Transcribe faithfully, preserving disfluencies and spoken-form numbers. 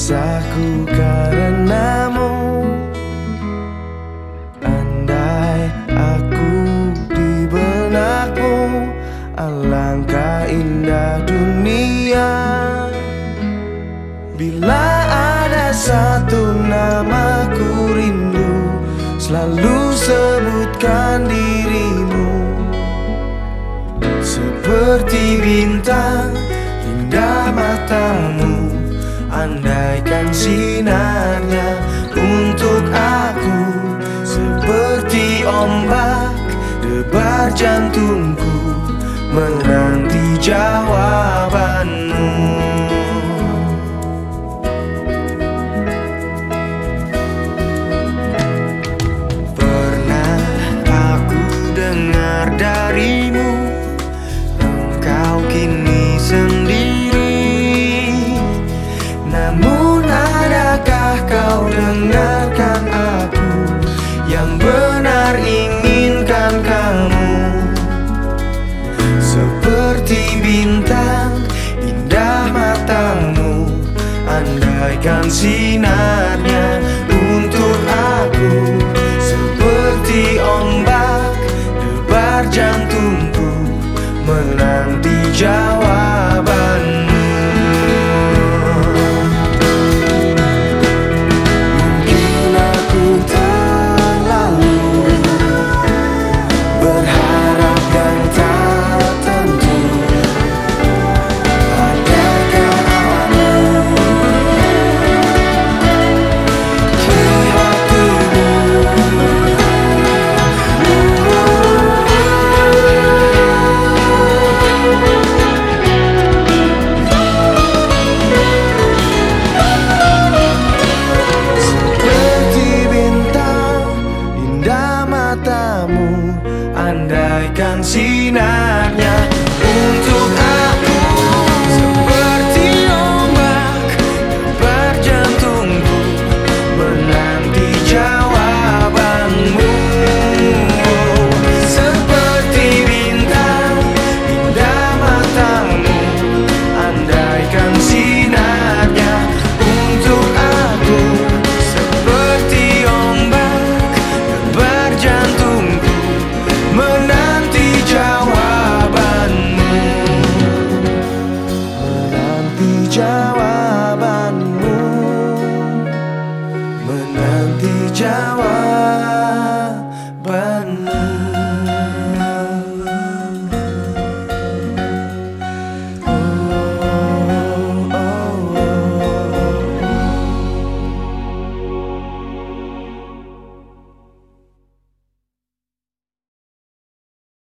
kisahku karenamu. Andai aku di benakmu, alangkah indah dunia. Bila ada satu nama ku rindu, selalu sebutkan dirimu. Seperti bintang indah matamu, andaikan sinarnya untuk aku. Seperti ombak debar jantungku, menanti jawabanmu. Pernah aku dengar darimu, engkau kini sendiri. Namun adakah kau dengarkan aku, yang benar inginkan kamu? Seperti bintang indah matamu, andaikan sinarnya untuk aku. Seperti ombak debar jantungku, menanti jawabanmu. Mungkin aku terlalu berharap dan tak tentu. Adakah kamu di hatimu? Seperti bintang indah matamu, andaikan sinarnya untuk aku. Seperti ombak debar jantungku, menanti jawabanmu. Seperti bintang indah matamu, andaikan sinarnya untuk aku. Seperti ombak debar jantungku, menanti jawabanmu. Menanti jawabanmu. Menanti jawabanmu.